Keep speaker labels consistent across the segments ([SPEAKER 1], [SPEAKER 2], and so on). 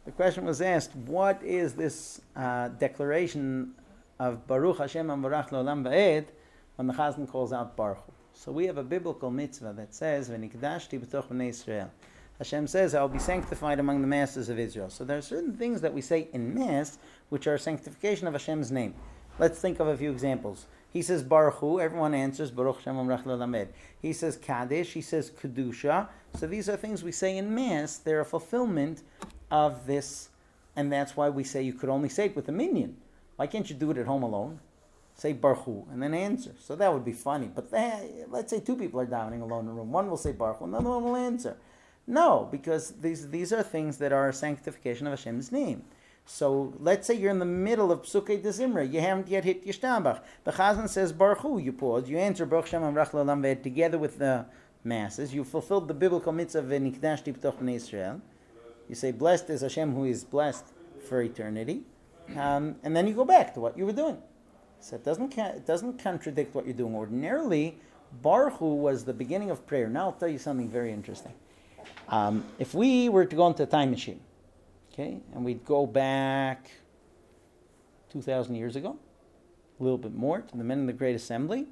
[SPEAKER 1] The question was asked, what is this declaration of Baruch Hashem Amvarach Leolam Va'ed when the Chazan calls out Baruch Hu? So we have a biblical mitzvah that says, V'nikdashti b'toch b'nei Israel. Hashem says, I will be sanctified among the masses of Israel. So there are certain things that we say in Mass which are sanctification of Hashem's name. Let's think of a few examples. He says Baruch Hu, everyone answers Baruch Hashem Amvarach Leolam Va'ed. He says Kaddish, he says Kedusha. So these are things we say in Mass. They're a fulfillment of this, and that's why we say you could only say it with a minyan. Why can't you do it at home alone? Say Baruch Hu, and then answer. So that would be funny. But let's say two people are davening alone in a room. One will say Baruch Hu, another one will answer. No, because these are things that are a sanctification of Hashem's name. So let's say you're in the middle of Psukei de Zimra. You haven't yet hit Yishtabach. The Chazan says Baruch Hu. You pause. You answer Baruch Shem Amrach Leolam Va'ed together with the masses. You fulfilled the biblical mitzvah V'nikdashti b'toch b'nei Israel. You say blessed is Hashem who is blessed for eternity. And then you go back to what you were doing. So it doesn't contradict what you're doing. Ordinarily, Baruch Hu was the beginning of prayer. Now I'll tell you something very interesting. If we were to go into a time machine, okay, and we'd go back 2,000 years ago, a little bit more, to the men in the Great Assembly,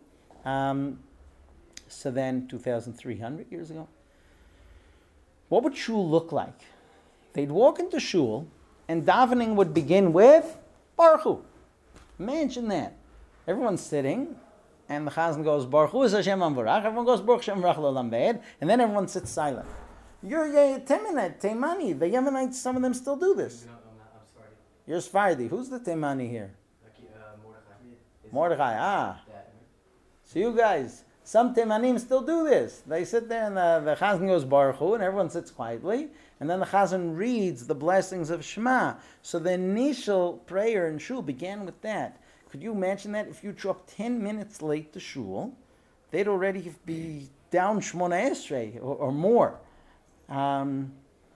[SPEAKER 1] so then 2,300 years ago, what would shul look like? They'd walk into shul, and davening would begin with Baruch Hu. Imagine that. Everyone's sitting, and the Chazan goes, Baruch Hu is Hashem Amvarach. Everyone goes, Baruch Hashem Amvarach Leolam Va'ed, and then everyone sits silent. You're Temanite, Teimani. The Yemenites, some of them still do this.
[SPEAKER 2] No, I'm sorry.
[SPEAKER 1] You're Sephardi. Who's the Teimani here?
[SPEAKER 2] Mordechai.
[SPEAKER 1] Mordechai, So you guys, some Teimanim still do this. They sit there and the Chazan goes Baruch Hu, and everyone sits quietly, and then the Chazan reads the blessings of Shema. So the initial prayer in shul began with that. Could you imagine that? If you show up 10 minutes late to shul, they'd already be down Shmona Esrei or more. And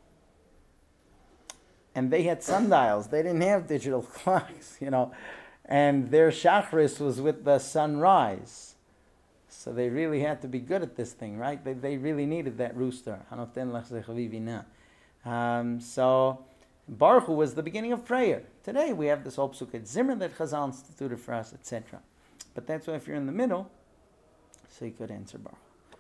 [SPEAKER 1] they had sundials. They didn't have digital clocks, and their Shachris was with the sunrise. So they really had to be good at this thing, right? They really needed that rooster. So Baruch Hu was the beginning of prayer. Today we have this whole Psukei Zimra that Chazal instituted for us, etc. But that's why if you're in the middle, so you could answer Baruch.